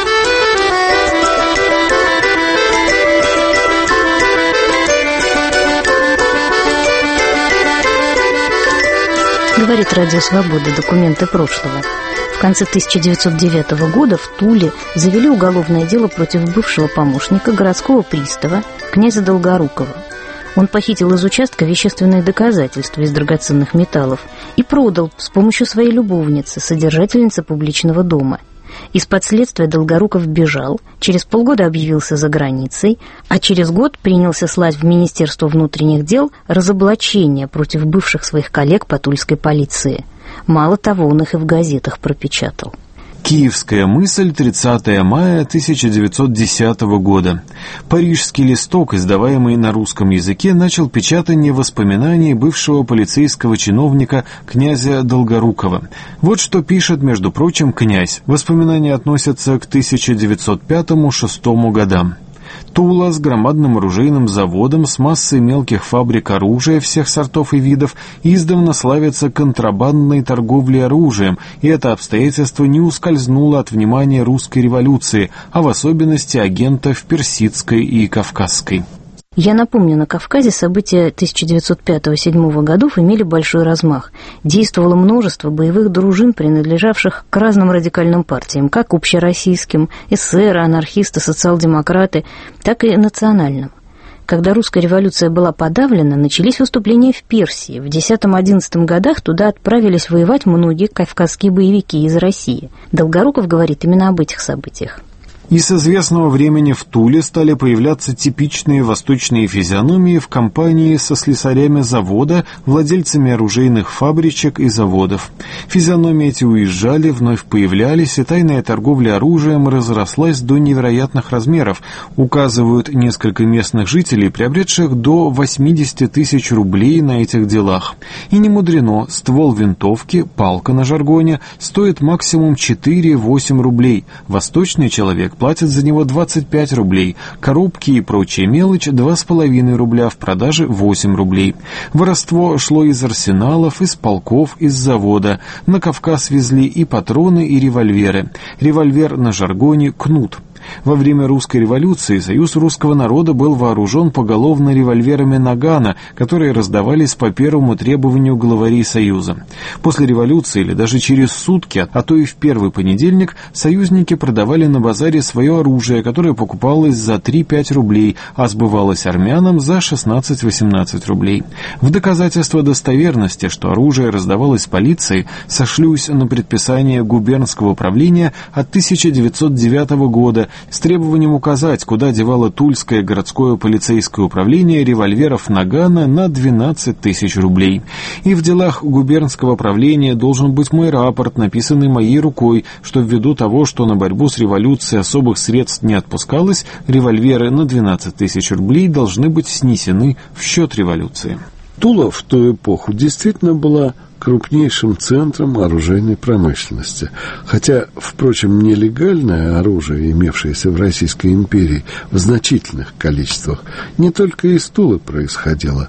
Говорит Радио Свобода, документы прошлого. В конце тысяча девятьсот девятого года в Туле завели уголовное дело против бывшего помощника городского пристава князя Долгорукова. Он похитил из участка вещественные доказательства из драгоценных металлов и продал с помощью своей любовницы, содержательницы публичного дома. Из-под следствия Долгоруков бежал, через полгода объявился за границей, а через год принялся слать в Министерство внутренних дел разоблачения против бывших своих коллег по тульской полиции. Мало того, он их и в газетах пропечатал. Киевская мысль, тридцатого мая тысяча девятьсот десятого года. Парижский листок, издаваемый на русском языке, начал печатание воспоминаний бывшего полицейского чиновника князя Долгорукова. Вот что пишет, между прочим, князь. Воспоминания относятся к тысяча девятьсот пятому — шестому годам. Тула с громадным оружейным заводом, с массой мелких фабрик оружия всех сортов и видов, издавна славится контрабандной торговлей оружием, и это обстоятельство не ускользнуло от внимания русской революции, а в особенности агентов Персидской и Кавказской. Я напомню, на Кавказе события тысяча девятьсот пятого — седьмого годов имели большой размах. Действовало множество боевых дружин, принадлежавших к разным радикальным партиям, как общероссийским, эсеры, анархисты, социал-демократы, так и национальным. Когда русская революция была подавлена, начались выступления в Персии. В десятом-одиннадцатом годах туда отправились воевать многие кавказские боевики из России. Долгоруков говорит именно об этих событиях. И с известного времени в Туле стали появляться типичные восточные физиономии в компании со слесарями завода, владельцами оружейных фабричек и заводов. Физиономии эти уезжали, вновь появлялись, и тайная торговля оружием разрослась до невероятных размеров, указывают несколько местных жителей, приобретших до восьмидесяти тысяч рублей на этих делах. И не мудрено, ствол винтовки, палка на жаргоне, стоит максимум четыре-восемь рублей. Восточный человек платят за него двадцать пять рублей, коробки и прочая мелочь два с половиной рубля, в продаже восемь рублей. Воровство шло из арсеналов, из полков, из завода. На Кавказ везли и патроны, и револьверы. Револьвер на жаргоне «кнут». Во время русской революции Союз русского народа был вооружен поголовно револьверами Нагана, которые раздавались по первому требованию главарей Союза. После революции или даже через сутки, а то и в первый понедельник, союзники продавали на базаре свое оружие, которое покупалось за три-пять рублей, а сбывалось армянам за шестнадцать-восемнадцать рублей. В доказательство достоверности, что оружие раздавалось полиции, сошлюсь на предписание губернского правления от тысяча девятьсот девятого года, с требованием указать, куда девало Тульское городское полицейское управление револьверов Нагана на двенадцать тысяч рублей. И в делах губернского правления должен быть мой рапорт, написанный моей рукой, что ввиду того, что на борьбу с революцией особых средств не отпускалось, револьверы на двенадцать тысяч рублей должны быть снесены в счет революции. Тула в ту эпоху действительно была крупнейшим центром оружейной промышленности. Хотя, впрочем, нелегальное оружие, имевшееся в Российской империи в значительных количествах, не только из Тулы происходило.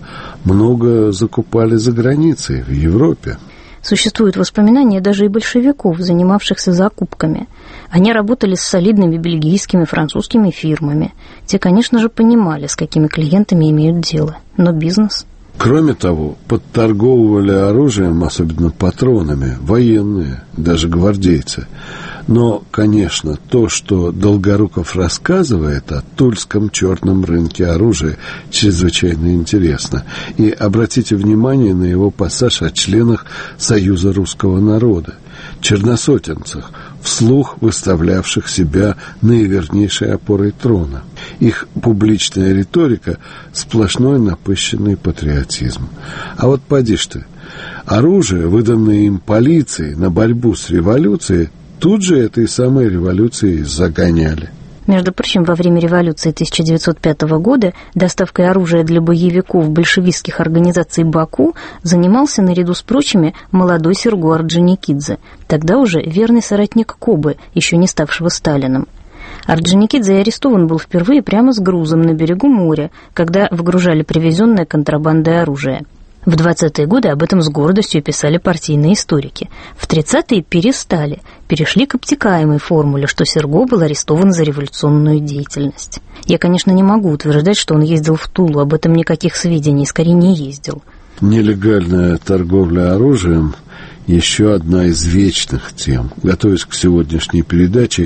Много закупали за границей, в Европе. Существуют воспоминания даже и большевиков, занимавшихся закупками. Они работали с солидными бельгийскими, французскими фирмами. Те, конечно же, понимали, с какими клиентами имеют дело. Но бизнес... Кроме того, подторговывали оружием, особенно патронами, военные, даже гвардейцы. Но, конечно, то, что Долгоруков рассказывает о тульском черном рынке оружия, чрезвычайно интересно. И обратите внимание на его пассаж о членах Союза русского народа, черносотенцах, вслух выставлявших себя наивернейшей опорой трона. Их публичная риторика – сплошной напыщенный патриотизм. А вот поди ж ты, оружие, выданное им полицией на борьбу с революцией, тут же этой самой революцией загоняли. Между прочим, во время революции тысяча девятьсот пятого года доставкой оружия для боевиков большевистских организаций Баку занимался, наряду с прочими, молодой Серго Орджоникидзе, тогда уже верный соратник Кобы, еще не ставшего Сталиным. Орджоникидзе арестован был впервые прямо с грузом на берегу моря, когда выгружали привезенное контрабандой оружие. В двадцатые годы об этом с гордостью писали партийные историки. В тридцатые перестали, перешли к обтекаемой формуле, что Серго был арестован за революционную деятельность. Я, конечно, не могу утверждать, что он ездил в Тулу, об этом никаких сведений, скорее не ездил. Нелегальная торговля оружием – еще одна из вечных тем. Готовясь к сегодняшней передаче,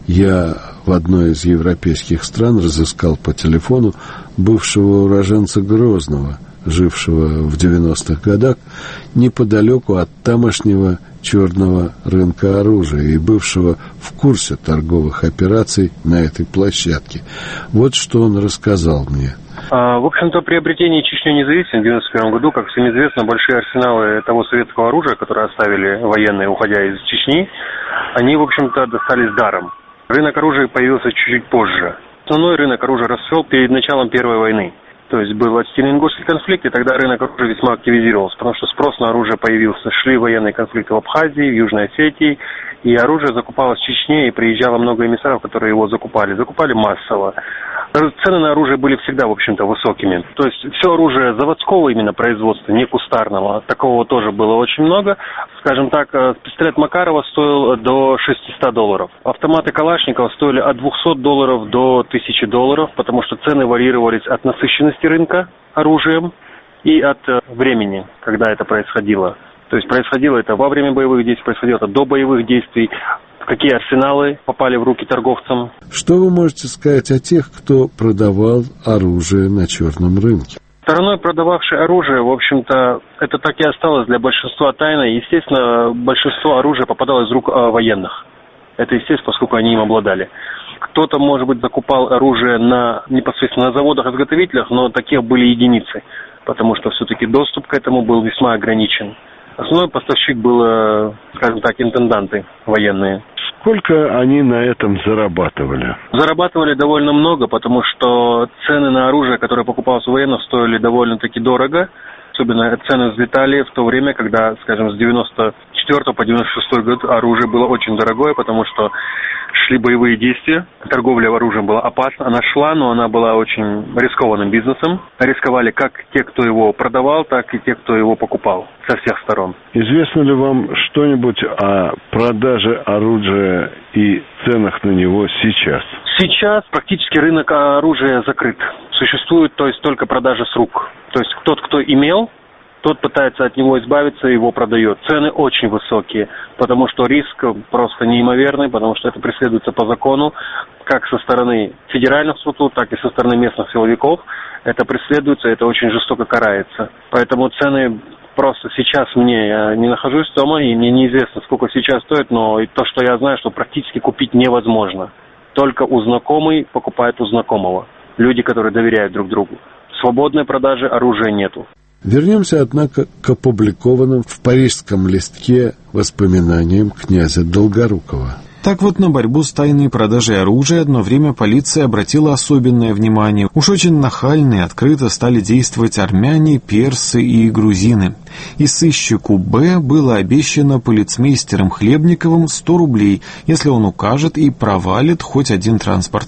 я в одной из европейских стран разыскал по телефону бывшего уроженца Грозного, жившего в девяностых годах неподалеку от тамошнего черного рынка оружия и бывшего в курсе торговых операций на этой площадке. Вот что он рассказал мне. В общем-то, приобретение Чечни независимой в девяносто первом году, как всем известно, большие арсеналы того советского оружия, которое оставили военные, уходя из Чечни, они, в общем-то, достались даром. Рынок оружия появился чуть-чуть позже. Основной рынок оружия расцвел перед началом Первой войны. То есть был Ацетино-Ингушский конфликт, и тогда рынок оружия весьма активизировался, потому что спрос на оружие появился. Шли военные конфликты в Абхазии, в Южной Осетии, и оружие закупалось в Чечне, и приезжало много эмиссаров, которые его закупали. Закупали массово. Цены на оружие были всегда, в общем-то, высокими. То есть все оружие заводского именно производства, не кустарного, такого тоже было очень много. Скажем так, пистолет Макарова стоил до шестисот долларов. Автоматы Калашникова стоили от двухсот долларов до тысячи долларов, потому что цены варьировались от насыщенности рынка оружием и от времени, когда это происходило. То есть происходило это во время боевых действий, происходило это до боевых действий. Какие арсеналы попали в руки торговцам. Что вы можете сказать о тех, кто продавал оружие на черном рынке? Стороной, продававшей оружие, в общем-то, это так и осталось для большинства тайной. Естественно, большинство оружия попадало из рук э, военных. Это естественно, поскольку они им обладали. Кто-то, может быть, закупал оружие на, непосредственно на заводах-изготовителях, но таких были единицы, потому что все-таки доступ к этому был весьма ограничен. Основной поставщик был, скажем так, интенданты военные. Сколько они на этом зарабатывали? Зарабатывали довольно много, потому что цены на оружие, которое покупалось у военных, стоили довольно-таки дорого. Особенно цены взлетали в то время, когда, скажем, с девяносто четвёртого по девяносто шестой год оружие было очень дорогое, потому что шли боевые действия, торговля оружием была опасна, она шла, но она была очень рискованным бизнесом. Рисковали как те, кто его продавал, так и те, кто его покупал со всех сторон. Известно ли вам что-нибудь о продаже оружия и ценах на него сейчас? Сейчас практически рынок оружия закрыт. Существует, то есть, только продажа с рук. То есть тот, кто имел, тот пытается от него избавиться и его продает. Цены очень высокие, потому что риск просто неимоверный, потому что это преследуется по закону, как со стороны федеральных структур, так и со стороны местных силовиков. Это преследуется, это очень жестоко карается. Поэтому цены просто сейчас мне, я не нахожусь дома, и мне неизвестно, сколько сейчас стоит, но то, что я знаю, что практически купить невозможно. Только у знакомый покупает у знакомого. Люди, которые доверяют друг другу. Свободной продажи оружия нету. Вернемся, однако, к опубликованным в парижском листке воспоминаниям князя Долгорукова. Так вот, на борьбу с тайной продажей оружия одно время полиция обратила особенное внимание. Уж очень нахально и открыто стали действовать армяне, персы и грузины. И сыщику Б было обещано полицмейстером Хлебниковым сто рублей, если он укажет и провалит хоть один транспорт.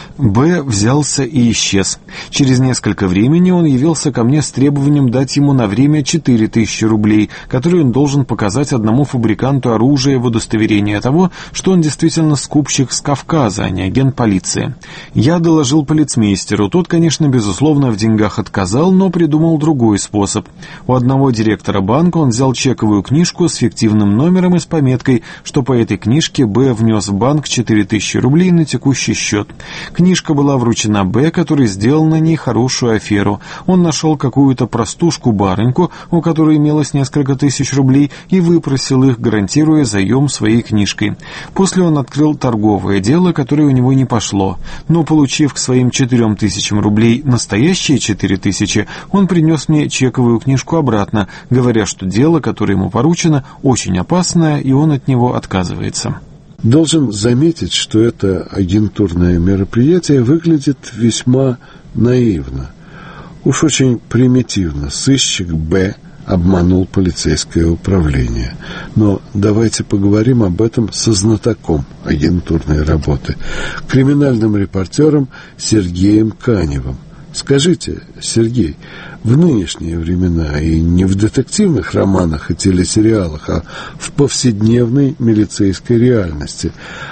Б взялся и исчез. Через несколько времени он явился ко мне с требованием дать ему на время четыре тысячи рублей, которые он должен показать одному фабриканту оружия в удостоверение того, что он действительно скупщик с Кавказа, а не агент полиции. Я доложил полицмейстеру. Тот, конечно, безусловно, в деньгах отказал, но придумал другой способ. У одного директора банка он взял чековую книжку с фиктивным номером и с пометкой, что по этой книжке Б внес в банк четыре тысячи рублей на текущий счет. Книжка была вручена Б, который сделал на ней хорошую аферу. Он нашел какую-то простушку-барыньку, у которой имелось несколько тысяч рублей, и выпросил их, гарантируя заем своей книжкой. После он открыл торговое дело, которое у него не пошло. Но, получив к своим четырем тысячам рублей настоящие четыре тысячи, он принес мне чековую книжку обратно, говоря, что дело, которое ему поручено, очень опасное, и он от него отказывается. Должен заметить, что это агентурное мероприятие выглядит весьма наивно. Уж очень примитивно. Сыщик Б обманул полицейское управление. Но давайте поговорим об этом со знатоком агентурной работы, криминальным репортером Сергеем Каневым. Скажите, Сергей, в нынешние времена и не в детективных романах и телесериалах, а в повседневной милицейской реальности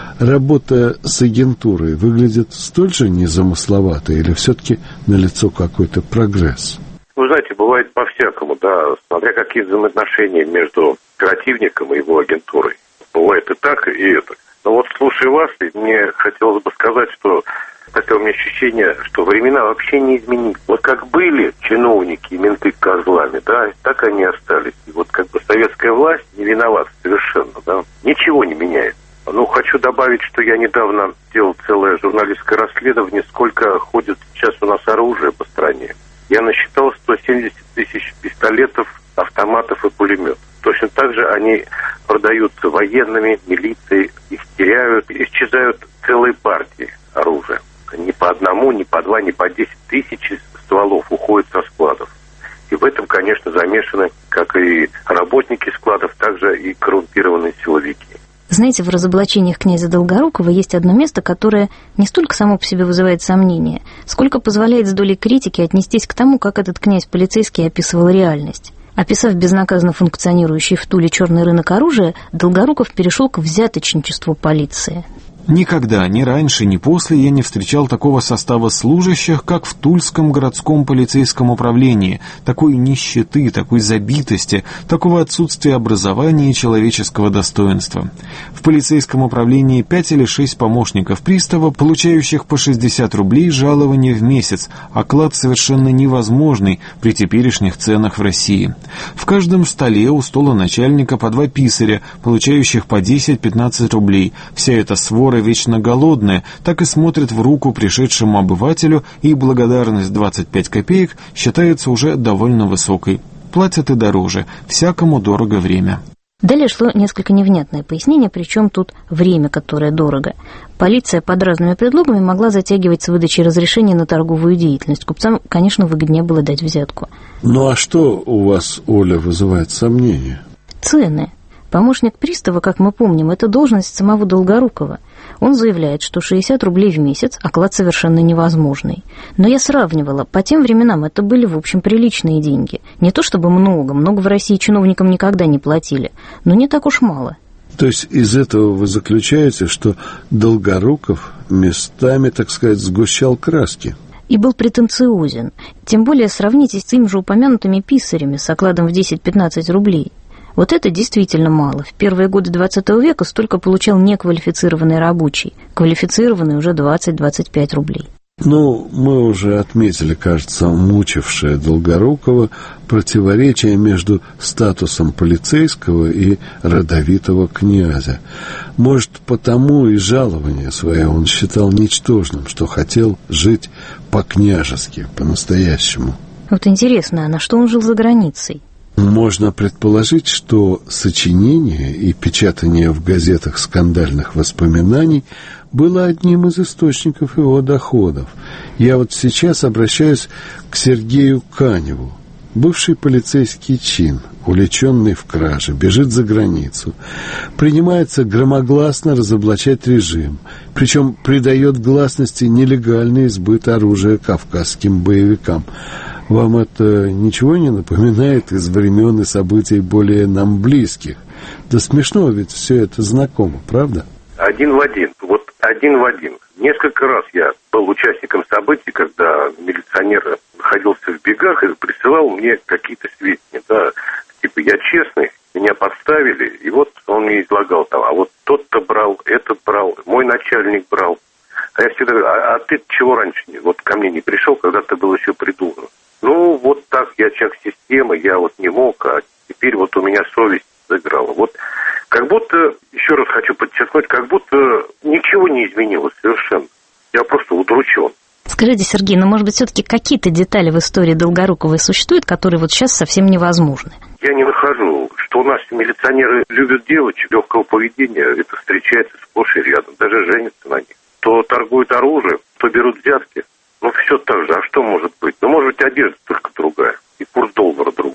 работа с агентурой выглядит столь же незамысловато или все-таки налицо какой-то прогресс? Вы знаете, бывает по-всякому, да, смотря какие взаимоотношения между оперативником и его агентурой. Бывает и так, и это. Но вот слушая вас, мне хотелось бы сказать, что такое у меня ощущение, что времена вообще не изменились. Вот как были чиновники и менты козлами, да, так они остались. И вот как бы советская власть не виновата совершенно, да. Ничего не меняется. Ну, хочу добавить, что я недавно делал целое журналистское расследование, сколько ходит сейчас у нас оружия по стране. Я насчитал сто семьдесят тысяч пистолетов, автоматов и пулеметов. Точно так же они продаются военными, милицией, их теряют, исчезают целые партии оружия. Ни по одному, ни по два, ни по десять тысяч стволов уходят со складов. И в этом, конечно, замешаны как и работники складов, так же и коррумпированные силовики. Знаете, в разоблачениях князя Долгорукова есть одно место, которое не столько само по себе вызывает сомнения, сколько позволяет с долей критики отнестись к тому, как этот князь полицейский описывал реальность. Описав безнаказанно функционирующий в Туле черный рынок оружия, Долгоруков перешел к взяточничеству полиции. Никогда, ни раньше, ни после я не встречал такого состава служащих, как в Тульском городском полицейском управлении, такой нищеты, такой забитости, такого отсутствия образования и человеческого достоинства. В полицейском управлении пять или шесть помощников пристава, получающих по шестьдесят рублей жалования в месяц, оклад совершенно невозможный при теперешних ценах в России. В каждом столе у стола начальника по два писаря, получающих по десять-пятнадцать рублей. Вся эта свора вечно голодная, так и смотрит в руку пришедшему обывателю, и благодарность двадцать пять копеек считается уже довольно высокой. Платят и дороже, всякому дорого время. Далее шло несколько невнятное пояснение, причем тут время, которое дорого. Полиция под разными предлогами могла затягивать с выдачей разрешений на торговую деятельность. Купцам, конечно, выгоднее было дать взятку. Ну а что у вас, Оля, вызывает сомнения? Цены. Помощник пристава, как мы помним, это должность самого Долгорукова. Он заявляет, что шестьдесят рублей в месяц оклад совершенно невозможный. Но я сравнивала, по тем временам это были, в общем, приличные деньги. Не то чтобы много, много в России чиновникам никогда не платили, но не так уж мало. То есть из этого вы заключаете, что Долгоруков местами, так сказать, сгущал краски? И был претенциозен. Тем более сравните с им же упомянутыми писарями с окладом в десять-пятнадцать рублей. Вот это действительно мало. В первые годы двадцатого века столько получал неквалифицированный рабочий. Квалифицированный уже двадцать-двадцать пять рублей. Ну, мы уже отметили, кажется, мучившее Долгорукова противоречие между статусом полицейского и родовитого князя. Может, потому и жалование свое он считал ничтожным, что хотел жить по-княжески, по-настоящему. Вот интересно, а на что он жил за границей? Можно предположить, что сочинение и печатание в газетах скандальных воспоминаний было одним из источников его доходов. Я вот сейчас обращаюсь к Сергею Каневу. Бывший полицейский чин, увлеченный в краже, бежит за границу, принимается громогласно разоблачать режим, причем придает гласности нелегальный сбыт оружия кавказским боевикам. Вам это ничего не напоминает из времен и событий более нам близких? Да смешно, ведь все это знакомо, правда? Один в один. Вот один в один. Несколько раз я был участником событий, когда милиционер находился в бегах и присылал мне какие-то сведения. Да, типа я честный, меня подставили, и вот он мне излагал там, а вот тот-то брал, этот брал, мой начальник брал. А я всегда говорю, а, а ты чего раньше вот ко мне не пришел, когда ты был еще придуман? Ну, вот так, я человек системы, я вот не мог, а теперь вот у меня совесть сыграла. Вот как будто, еще раз хочу подчеркнуть, как будто ничего не изменилось совершенно. Я просто удручен. Скажите, Сергей, ну, может быть, все-таки какие-то детали в истории Долгоруковой существуют, которые вот сейчас совсем невозможны? Я не нахожу, что у нас милиционеры любят девочек легкого поведения, это встречается сплошь и рядом, даже женятся на них. То торгуют оружием, то берут взятки. Ну, все так же. А что может быть? Ну, может быть, одежда только другая. И курс доллара другой.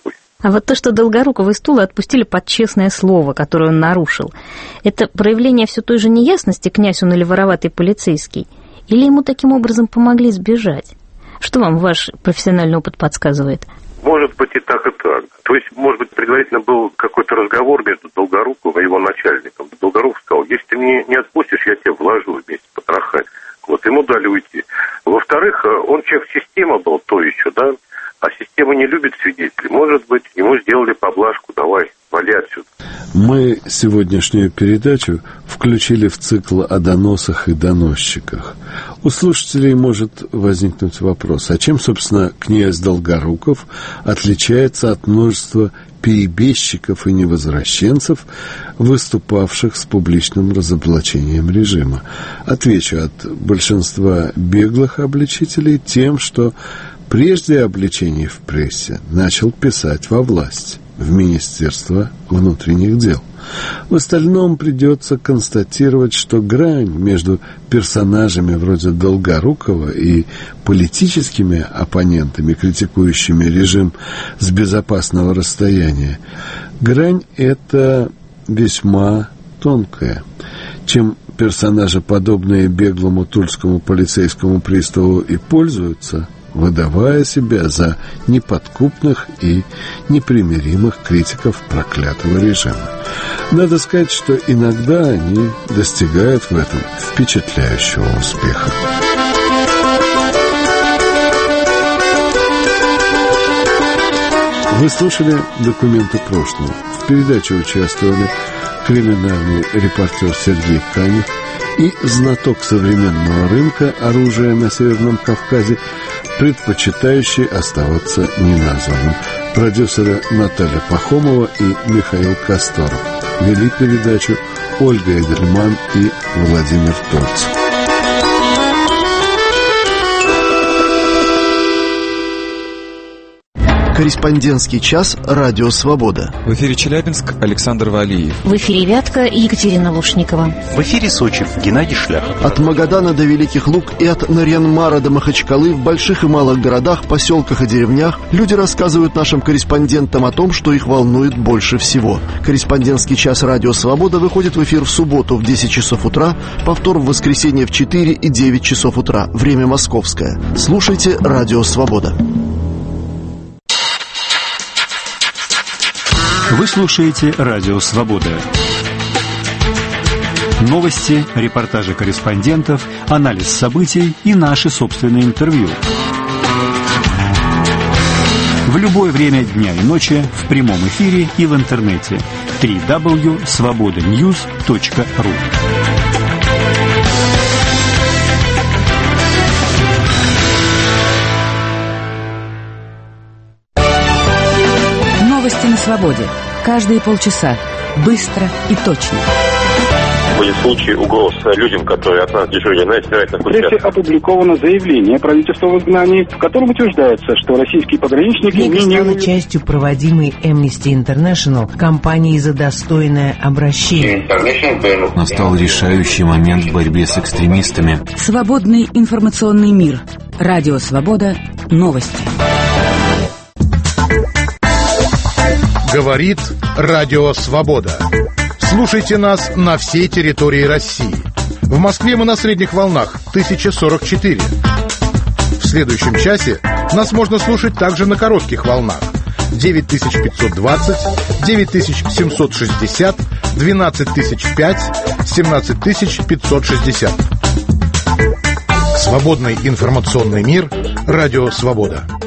А вот то, что Долгорукова из Тулы отпустили под честное слово, которое он нарушил, это проявление все той же неясности, князь он или вороватый полицейский? Или ему таким образом помогли сбежать? Что вам ваш профессиональный опыт подсказывает? Может быть и так, и так. То есть, может быть, предварительно был какой-то разговор между Долгоруковым и его начальником. Долгоруков сказал: если ты меня не отпустишь, я тебя вложу вместе потрахать. Вот, ему дали уйти. Во-вторых, он человек-система был, то еще, да, а система не любит свидетелей. Может быть, ему сделали поблажку: давай, вали отсюда. Мы сегодняшнюю передачу включили в цикл о доносах и доносчиках. У слушателей может возникнуть вопрос: а чем, собственно, князь Долгоруков отличается от множества перебежчиков и невозвращенцев, выступавших с публичным разоблачением режима? Отвечу: от большинства беглых обличителей тем, что прежде обличений в прессе начал писать во власть, в Министерство внутренних дел. В остальном придется констатировать, что грань между персонажами вроде Долгорукова и политическими оппонентами, критикующими режим с безопасного расстояния, грань эта весьма тонкая. Чем персонажи, подобные беглому тульскому полицейскому приставу, и пользуются, выдавая себя за неподкупных и непримиримых критиков проклятого режима. Надо сказать, что иногда они достигают в этом впечатляющего успеха. Вы слушали «Документы прошлого». В передаче участвовали криминальный репортер Сергей Канев и знаток современного рынка оружия на Северном Кавказе, предпочитающий оставаться неназванным, продюсеры Наталья Пахомова и Михаил Касторов. Вели передачу Ольга Эдельман и Владимир Тольц. Корреспондентский час «Радио Свобода». В эфире Челябинск, Александр Валиев. В эфире Вятка, Екатерина Лушникова. В эфире Сочи, Геннадий Шляхов. От Магадана до Великих Луг и от Нарьян-Мара до Махачкалы в больших и малых городах, поселках и деревнях люди рассказывают нашим корреспондентам о том, что их волнует больше всего. Корреспондентский час «Радио Свобода» выходит в эфир в субботу в десять часов утра, повтор в воскресенье в четыре и девять часов утра. Время московское. Слушайте «Радио Свобода». Вы слушаете «Радио Свобода». Новости, репортажи корреспондентов, анализ событий и наши собственные интервью. В любое время дня и ночи, в прямом эфире и в интернете. дабл ю дабл ю дабл ю точка свобода ньюс точка ру. Новости на свободе. Каждые полчаса. Быстро и точно. Были случаи угроз людям, которые от нас дежурили на избирательных участках. В прессе опубликовано заявление правительства в изгнании, в котором утверждается, что российские пограничники не не стала частью проводимой Amnesty International кампании за достойное обращение. Настал решающий момент в борьбе с экстремистами. Свободный информационный мир. Радио Свобода. Новости. Говорит Радио Свобода. Слушайте нас на всей территории России. В Москве мы на средних волнах тысяча сорок четыре. В следующем часе нас можно слушать также на коротких волнах девять тысяч пятьсот двадцать, девять тысяч семьсот шестьдесят, двенадцать тысяч пять, семнадцать тысяч пятьсот шестьдесят. Свободный информационный мир. Радио Свобода.